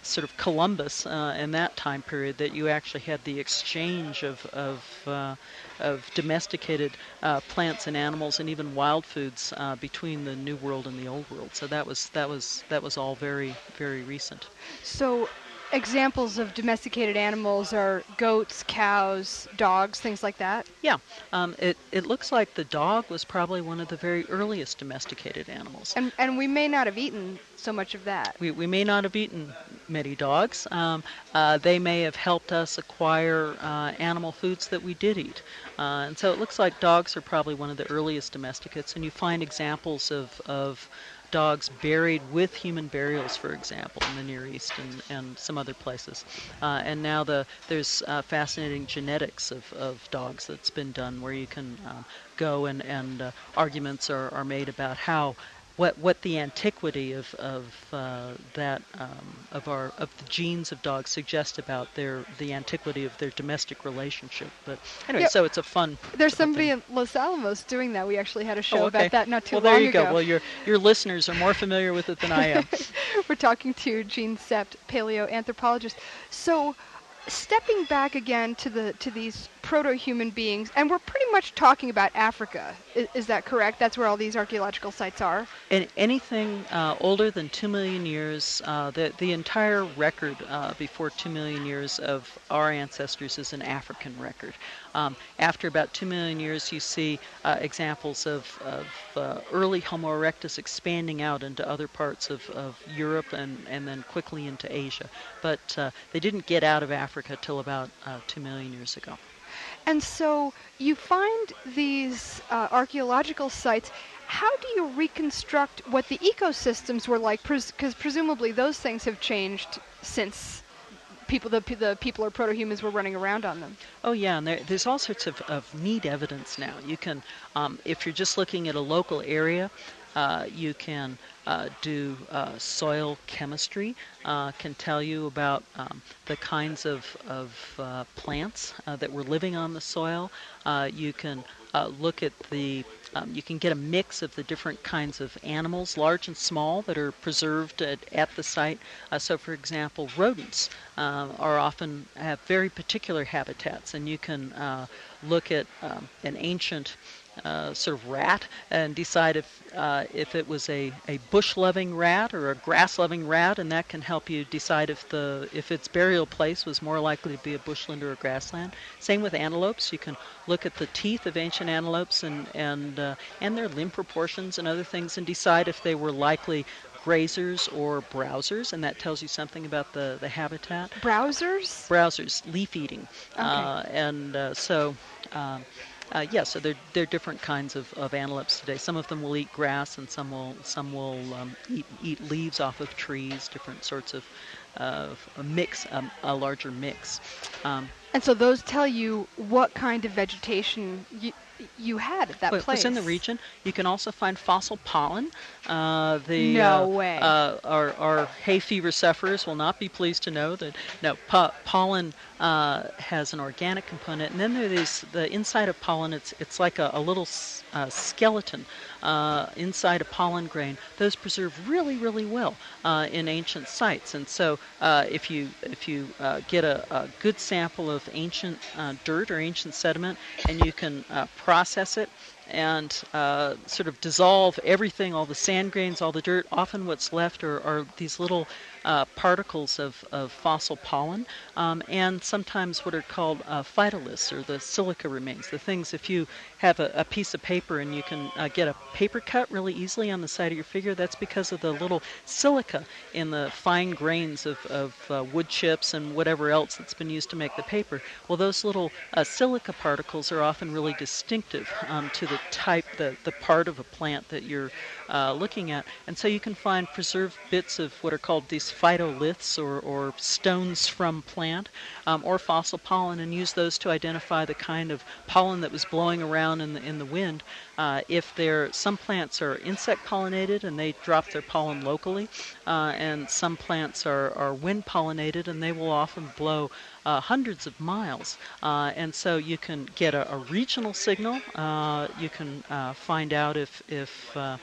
S2: sort of Columbus uh, in that time period that you actually had the exchange of of, uh, of domesticated uh, plants and animals and even wild foods uh, between the New World and the Old World. So that was that was that was all very very recent.
S1: So examples of domesticated animals are goats, cows, dogs, things like that?
S2: Yeah, um, it, it looks like the dog was probably one of the very earliest domesticated animals.
S1: And and we may not have eaten so much of that.
S2: We, we may not have eaten many dogs. Um, uh, they may have helped us acquire uh, animal foods that we did eat. Uh, and so it looks like dogs are probably one of the earliest domesticates, and you find examples of, of dogs buried with human burials, for example, in the Near East and, and some other places. Uh, and now the there's uh, fascinating genetics of, of dogs that's been done where you can uh, go and, and uh, arguments are, are made about how what what the antiquity of of uh, that um, of our of the genes of dogs suggest about their the antiquity of their domestic relationship. But anyway,
S1: Yeah,
S2: so it's a fun.
S1: There's
S2: fun
S1: somebody
S2: thing.
S1: in Los Alamos doing that. We actually had a show
S2: Oh, okay.
S1: about that not too
S2: well,
S1: long
S2: there you
S1: ago.
S2: go. Well, your your listeners are more familiar with it than I am.
S1: We're talking to Gene Sept, paleoanthropologist. So, stepping back again to the to these proto-human beings, and we're pretty much talking about Africa. Is, is that correct? That's where all these archaeological sites are?
S2: And anything uh, older than two million years, uh, the the entire record uh, before two million years of our ancestors is an African record. Um, after about two million years, you see uh, examples of, of uh, early Homo erectus expanding out into other parts of, of Europe and, and then quickly into Asia. But uh, they didn't get out of Africa till about uh, two million years ago.
S1: And so you find these uh, archaeological sites. How do you reconstruct what the ecosystems were like? Because pres- presumably those things have changed since people, the, the people or proto-humans were running around on them.
S2: Oh yeah, and there, there's all sorts of, of neat evidence now. You can, um, if you're just looking at a local area, uh, you can uh, do uh, soil chemistry, uh, can tell you about um, the kinds of, of uh, plants uh, that were living on the soil. Uh, you can uh, look at the, um, you can get a mix of the different kinds of animals, large and small, that are preserved at, at the site. Uh, so for example, rodents uh, are often have very particular habitats, and you can uh, look at um, an ancient Uh, sort of rat and decide if uh, if it was a, a bush-loving rat or a grass-loving rat, and that can help you decide if the if its burial place was more likely to be a bushland or a grassland. Same with antelopes. You can look at the teeth of ancient antelopes and and uh, and their limb proportions and other things, and decide if they were likely grazers or browsers, and that tells you something about the, the habitat.
S1: Browsers?
S2: Browsers, leaf eating.
S1: Okay.
S2: Uh, and uh, so um, Uh, yeah, so there there are different kinds of, of antelopes today. Some of them will eat grass, and some will some will um, eat eat leaves off of trees. Different sorts of of a mix, um, a larger mix. Um,
S1: And so those tell you what kind of vegetation you, you had at that
S2: well,
S1: place.
S2: Within the region, you can also find fossil pollen. Uh, the
S1: No
S2: uh,
S1: way.
S2: Uh, our, our hay fever sufferers will not be pleased to know that no po- pollen uh, has an organic component, and then there is the inside of pollen. It's it's like a, a little s- uh, skeleton uh, inside a pollen grain. Those preserve really really well uh, in ancient sites, and so uh, if you if you uh, get a, a good sample of ancient uh, dirt or ancient sediment, and you can uh, process it and uh, sort of dissolve everything, all the sand grains, all the dirt. Often what's left are, are these little uh, particles of, of fossil pollen, um, and sometimes what are called uh, phytoliths, or the silica remains. The things, if you have a, a piece of paper and you can uh, get a paper cut really easily on the side of your figure, that's because of the little silica in the fine grains of, of uh, wood chips and whatever else that's been used to make the paper. Well, those little uh, silica particles are often really distinctive um, to the type, the, the part of a plant that you're uh, looking at. And so you can find preserved bits of what are called these phytoliths, or, or stones from plant, um, or fossil pollen, and use those to identify the kind of pollen that was blowing around in the, in the wind. Uh, if they're, some plants are insect pollinated and they drop their pollen locally, uh, and some plants are, are wind pollinated and they will often blow uh, hundreds of miles. Uh, and so you can get a, a regional signal. Uh, you can uh, find out if, if uh,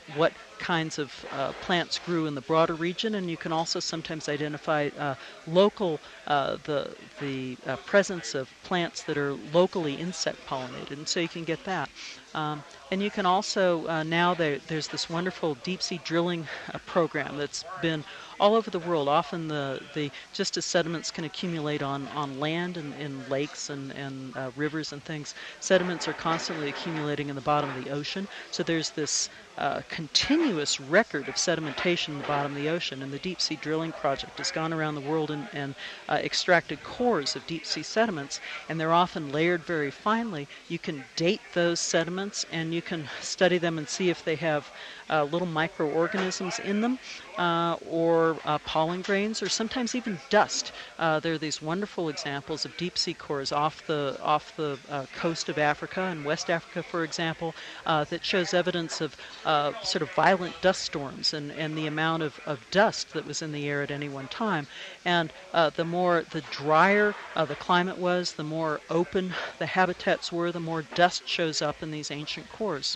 S2: what kinds of uh, plants grew in the broader region, and you can also sometimes identify uh, local, uh, the the uh, presence of plants that are locally insect pollinated, and so you can get that. Um, and you can also, uh, now there, there's this wonderful deep sea drilling uh, program that's been all over the world. Often the, the just as sediments can accumulate on, on land and in lakes and, and uh, rivers and things, sediments are constantly accumulating in the bottom of the ocean. So there's this uh, continuous record of sedimentation in the bottom of the ocean, and the Deep Sea Drilling Project has gone around the world and, and uh, extracted cores of deep sea sediments, and they're often layered very finely. You can date those sediments, and you can study them and see if they have uh, little microorganisms in them, uh, or uh, pollen grains, or sometimes even dust. Uh, there are these wonderful examples of deep sea cores off the off the uh, coast of Africa, and West Africa, for example, uh, that shows evidence of uh, sort of violent dust storms and, and the amount of, of dust that was in the air at any one time. And uh, the more, the drier uh, the climate was, the more open the habitats were, the more dust shows up in these ancient cores.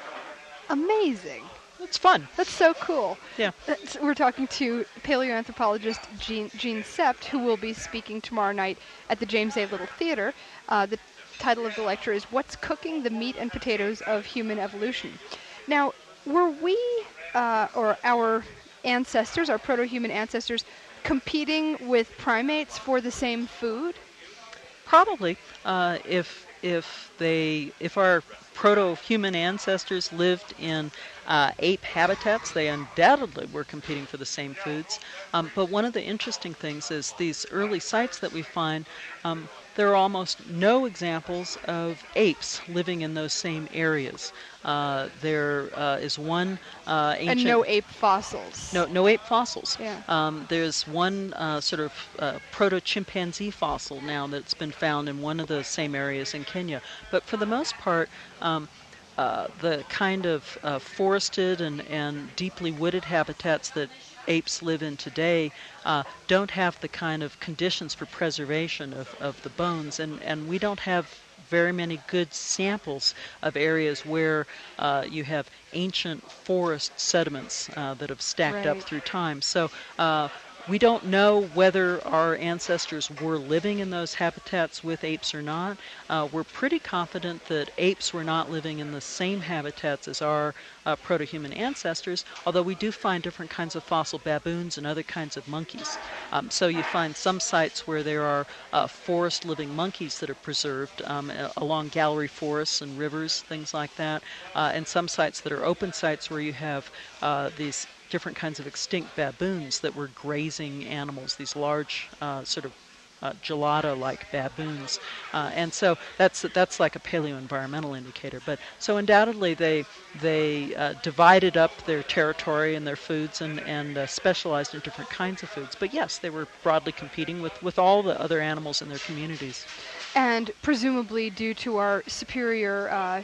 S1: Amazing.
S2: It's fun.
S1: That's so cool.
S2: Yeah.
S1: That's, we're talking to paleoanthropologist Jean, Jean Sept, who will be speaking tomorrow night at the James A. Little Theater. Uh, the title of the lecture is What's Cooking the Meat and Potatoes of Human Evolution? Now, were we, uh, or our ancestors, our proto-human ancestors, competing with primates for the same food?
S2: Probably. Uh, if if they if our proto-human ancestors lived in uh, ape habitats, they undoubtedly were competing for the same foods. Um, but one of the interesting things is these early sites that we find, um, there are almost no examples of apes living in those same areas. Uh, there uh, is one uh, ancient...
S1: And no ape fossils.
S2: No, no ape fossils.
S1: Yeah.
S2: Um, there's one uh, sort of uh, proto-chimpanzee fossil now that's been found in one of the same areas in Kenya. But for the most part, um, uh, the kind of uh, forested and, and deeply wooded habitats that apes live in today uh, don't have the kind of conditions for preservation of, of the bones, and, and we don't have very many good samples of areas where uh, you have ancient forest sediments uh, that have stacked
S1: right.
S2: up through time. So uh, we don't know whether our ancestors were living in those habitats with apes or not. Uh, we're pretty confident that apes were not living in the same habitats as our uh, proto-human ancestors, although we do find different kinds of fossil baboons and other kinds of monkeys. Um, so you find some sites where there are uh, forest-living monkeys that are preserved um, along gallery forests and rivers, things like that, uh, and some sites that are open sites where you have uh, these different kinds of extinct baboons that were grazing animals, these large uh, sort of uh, gelada-like baboons. Uh, and so that's that's like a paleo-environmental indicator. But so undoubtedly they they uh, divided up their territory and their foods and, and uh, specialized in different kinds of foods. But yes, they were broadly competing with, with all the other animals in their communities.
S1: And presumably due to our superior uh,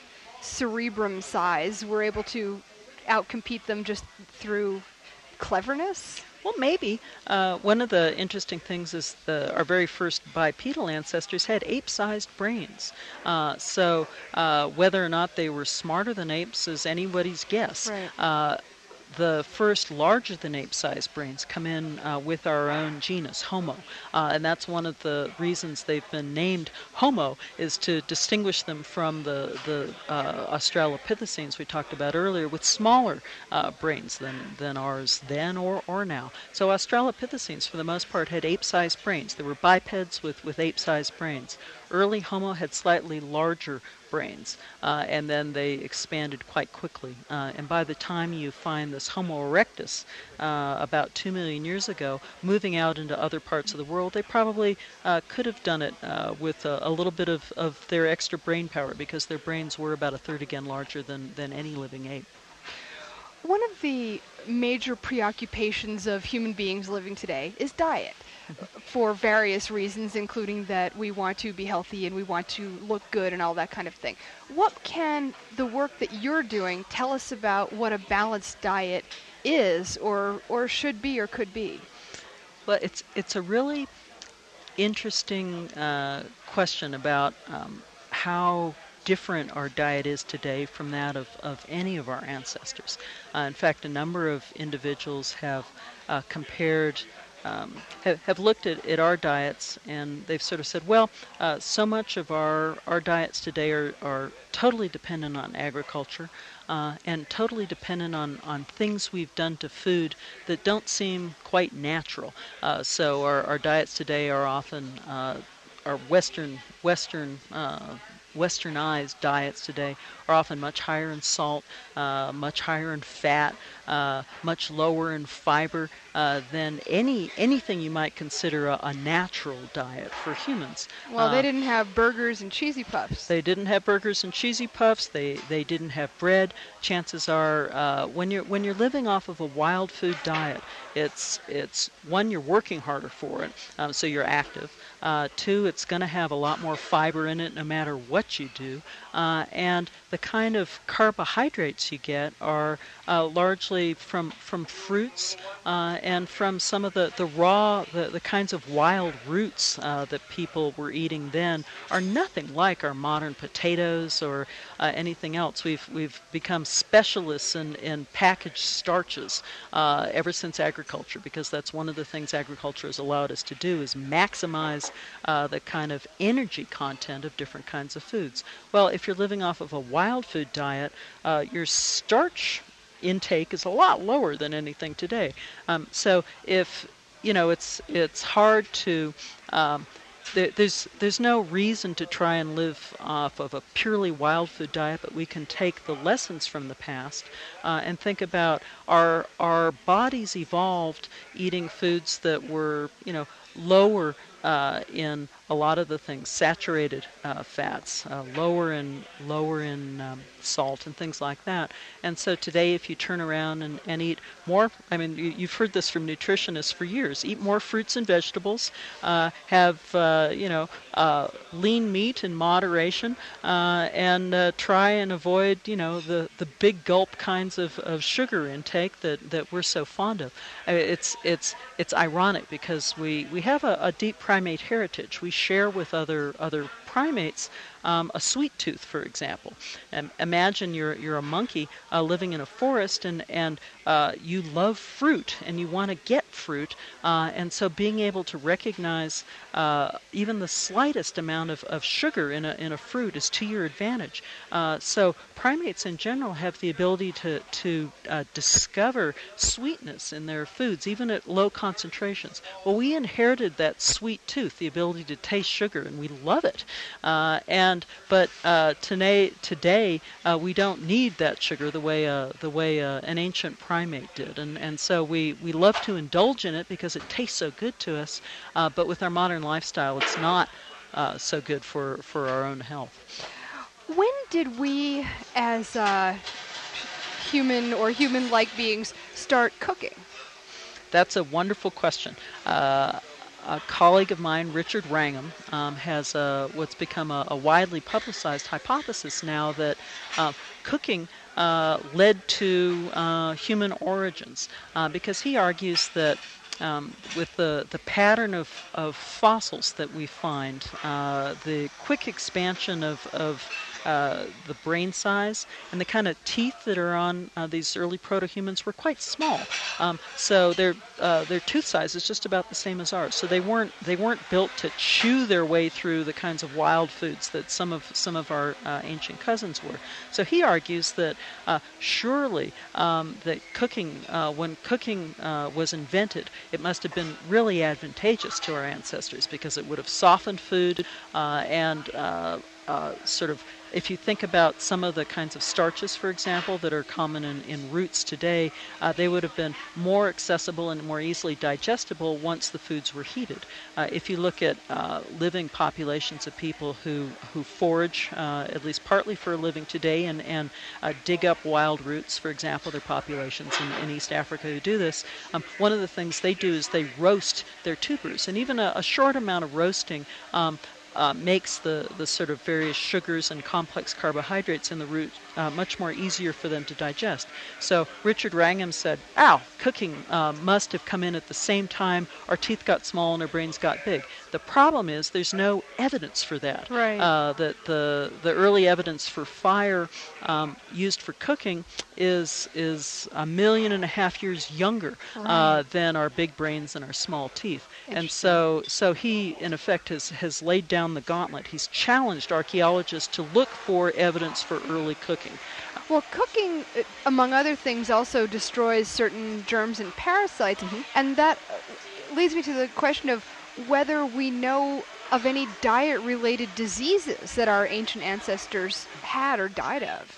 S1: cerebrum size, we're able to outcompete them just through cleverness?
S2: Well, maybe. Uh, one of the interesting things is the, our very first bipedal ancestors had ape-sized brains. Uh, so uh, whether or not they were smarter than apes is anybody's guess.
S1: Right.
S2: Uh, the first larger-than-ape-sized brains come in uh, with our own genus, Homo. Uh, and that's one of the reasons they've been named Homo, is to distinguish them from the, the uh, Australopithecines we talked about earlier, with smaller uh, brains than, than ours then or, or now. So Australopithecines, for the most part, had ape-sized brains. They were bipeds with, with ape-sized brains. Early Homo had slightly larger brains, uh, and then they expanded quite quickly. Uh, and by the time you find this Homo erectus, uh, about two million years ago, moving out into other parts of the world, they probably uh, could have done it uh, with a, a little bit of, of their extra brain power, because their brains were about a third again larger than, than any living ape.
S1: One of the major preoccupations of human beings living today is diet. For various reasons, including that we want to be healthy and we want to look good and all that kind of thing. What can the work that you're doing tell us about what a balanced diet is, or or should be, or could be?
S2: Well, it's it's a really interesting uh, question about um, how different our diet is today from that of, of any of our ancestors. Uh, in fact, a number of individuals have uh, compared, um, have, have looked at, at our diets, and they've sort of said, well, uh, so much of our, our diets today are, are totally dependent on agriculture. Uh, and totally dependent on, on things we've done to food that don't seem quite natural. Uh, so our, our diets today are often uh, our Western Western uh, Westernized diets today are often much higher in salt, uh, much higher in fat, uh, much lower in fiber uh, than any anything you might consider a, a natural diet for humans.
S1: Well,
S2: uh,
S1: they didn't have burgers and cheesy puffs.
S2: They didn't have burgers and cheesy puffs. They they didn't have bread. Chances are, uh, when you're when you're living off of a wild food diet, it's it's one, you're working harder for it, um, so you're active. Uh, two, it's going to have a lot more fiber in it no matter what you do. Uh, and the kind of carbohydrates you get are uh, largely from from fruits uh, and from some of the, the raw, the, the kinds of wild roots uh, that people were eating then are nothing like our modern potatoes or uh, anything else. We've we've become specialists in, in packaged starches uh, ever since agriculture, because that's one of the things agriculture has allowed us to do, is maximize uh, the kind of energy content of different kinds of foods. Well, if you're living off of a wild food diet, uh, your starch intake is a lot lower than anything today. Um, so if, you know, it's it's hard to, um, there, there's there's no reason to try and live off of a purely wild food diet, but we can take the lessons from the past uh, and think about our our bodies evolved eating foods that were, you know, lower uh, in a lot of the things, saturated uh, fats, uh, lower in lower in um, salt and things like that. And so today, if you turn around and, and eat more, I mean, you, you've heard this from nutritionists for years, eat more fruits and vegetables, uh, have, uh, you know, uh, lean meat in moderation, uh, and uh, try and avoid, you know, the, the big gulp kinds of, of sugar intake that, that we're so fond of. I mean, it's it's it's ironic because we, we have a, a deep primate heritage. We share with other other primates um, a sweet tooth, for example. And imagine you're you're a monkey uh, living in a forest, and and uh, you love fruit and you want to get fruit, uh, and so being able to recognize uh, even the slightest amount of, of sugar in a in a fruit is to your advantage. Uh, so primates in general have the ability to to uh, discover sweetness in their foods, even at low concentrations. Well, we inherited that sweet tooth, the ability to taste sugar, and we love it. Uh, and but uh, today, today uh, we don't need that sugar the way uh, the way uh, an ancient primate did, and and so we, we love to indulge in it because it tastes so good to us. Uh, but with our modern lifestyle, it's not uh, so good for, for our own health.
S1: When did we, as uh, human or human-like beings, start cooking?
S2: That's a wonderful question. Uh, A colleague of mine, Richard Wrangham, um, has uh, what's become a, a widely publicized hypothesis now that uh, cooking uh, led to uh, human origins, uh, because he argues that um, with the, the pattern of, of fossils that we find, uh, the quick expansion of, of Uh, the brain size and the kind of teeth that are on uh, these early proto-humans were quite small. Um, so their uh, their tooth size is just about the same as ours. So they weren't they weren't built to chew their way through the kinds of wild foods that some of some of our uh, ancient cousins were. So he argues that uh, surely um, that cooking uh, when cooking uh, was invented, it must have been really advantageous to our ancestors because it would have softened food uh, and uh, uh, sort of. If you think about some of the kinds of starches, for example, that are common in, in roots today, uh, they would have been more accessible and more easily digestible once the foods were heated. Uh, if you look at uh, living populations of people who, who forage, uh, at least partly for a living today, and, and uh, dig up wild roots, for example, there are populations in, in East Africa who do this, um, one of the things they do is they roast their tubers. And even a, a short amount of roasting um, Uh, makes the, the sort of various sugars and complex carbohydrates in the root uh, much more easier for them to digest. So Richard Wrangham said, ow, cooking uh, must have come in at the same time our teeth got small and our brains got big. The problem is there's no evidence for that.
S1: Right.
S2: Uh, that the the early evidence for fire um, used for cooking is is a million and a half years younger
S1: Right.
S2: uh, than our big brains and our small teeth. And so so he in effect has has laid down the gauntlet. He's challenged archaeologists to look for evidence for early cooking.
S1: Well, cooking, uh, among other things, also destroys certain germs and parasites,
S2: Mm-hmm.
S1: and that uh, leads me to the question of whether we know of any diet-related diseases that our ancient ancestors had or died of.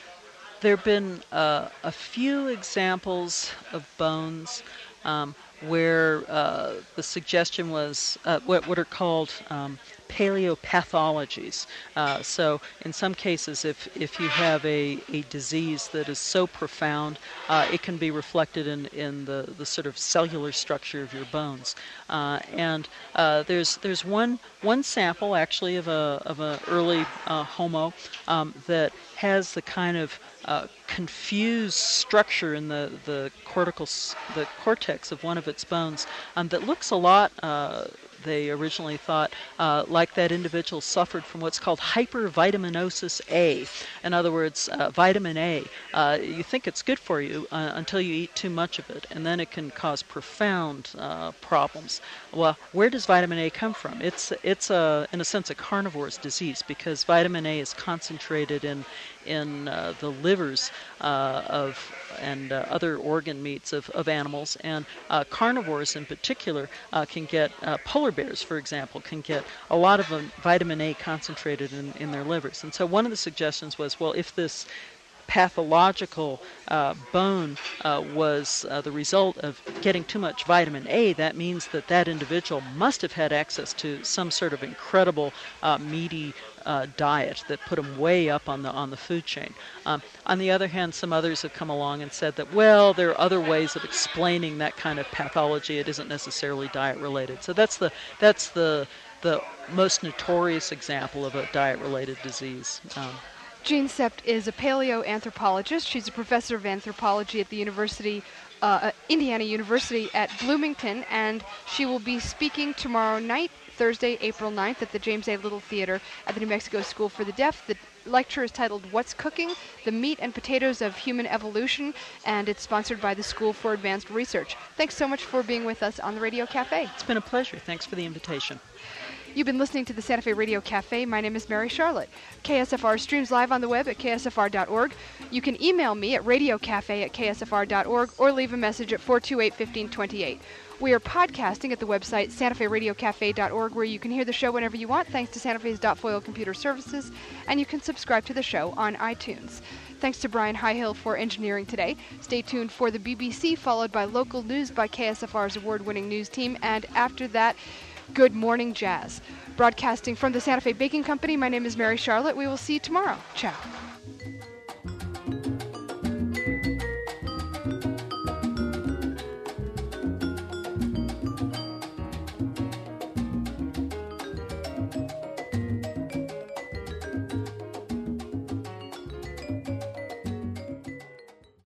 S2: There have been uh, a few examples of bones um, where uh, the suggestion was uh, what, what are called um, paleopathologies. Uh, so in some cases, if, if you have a, a disease that is so profound, uh, it can be reflected in, in the, the sort of cellular structure of your bones. Uh, and uh, there's there's one one sample actually of a of an early uh, Homo um, that has the kind of uh, confused structure in the the cortical s- the cortex of one of its bones um, that looks a lot. Uh, They originally thought uh, like that individual suffered from what's called hypervitaminosis A. In other words, uh, vitamin A. Uh, you think it's good for you uh, until you eat too much of it, and then it can cause profound uh, problems. Well, where does vitamin A come from? It's it's a in a sense a carnivore's disease because vitamin A is concentrated in in uh, the livers uh, of and uh, other organ meats of, of animals, and uh, carnivores in particular uh, can get, uh, polar bears, for example, can get a lot of um, vitamin A concentrated in, in their livers. And so one of the suggestions was, well, if this pathological uh, bone uh, was uh, the result of getting too much vitamin A, that means that that individual must have had access to some sort of incredible uh, meaty uh, diet that put them way up on the on the food chain. Um, on the other hand, some others have come along and said that, well, there are other ways of explaining that kind of pathology. It isn't necessarily diet related. So that's the that's the the most notorious example of a diet related disease. Um,
S1: Jean Sept is a paleoanthropologist. She's a professor of anthropology at the University, uh, Indiana University at Bloomington, and she will be speaking tomorrow night, Thursday, April ninth, at the James A. Little Theater at the New Mexico School for the Deaf. The lecture is titled What's Cooking? The Meat and Potatoes of Human Evolution, and it's sponsored by the School for Advanced Research. Thanks so much for being with us on the Radio Cafe.
S2: It's been a pleasure. Thanks for the invitation.
S1: You've been listening to the Santa Fe Radio Cafe. My name is Mary Charlotte. K S F R streams live on the web at K S F R dot org. You can email me at radiocafe at K S F R dot org or leave a message at four two eight, one five two eight. We are podcasting at the website Santa Fe Radio Cafe dot org, where you can hear the show whenever you want, thanks to Santa Fe's Dotfoil Computer Services, and you can subscribe to the show on iTunes. Thanks to Brian Highhill for engineering today. Stay tuned for the B B C, followed by local news by K S F R's award-winning news team, and after that, Good Morning Jazz. Broadcasting from the Santa Fe Baking Company, my name is Mary Charlotte. We will see you tomorrow. Ciao.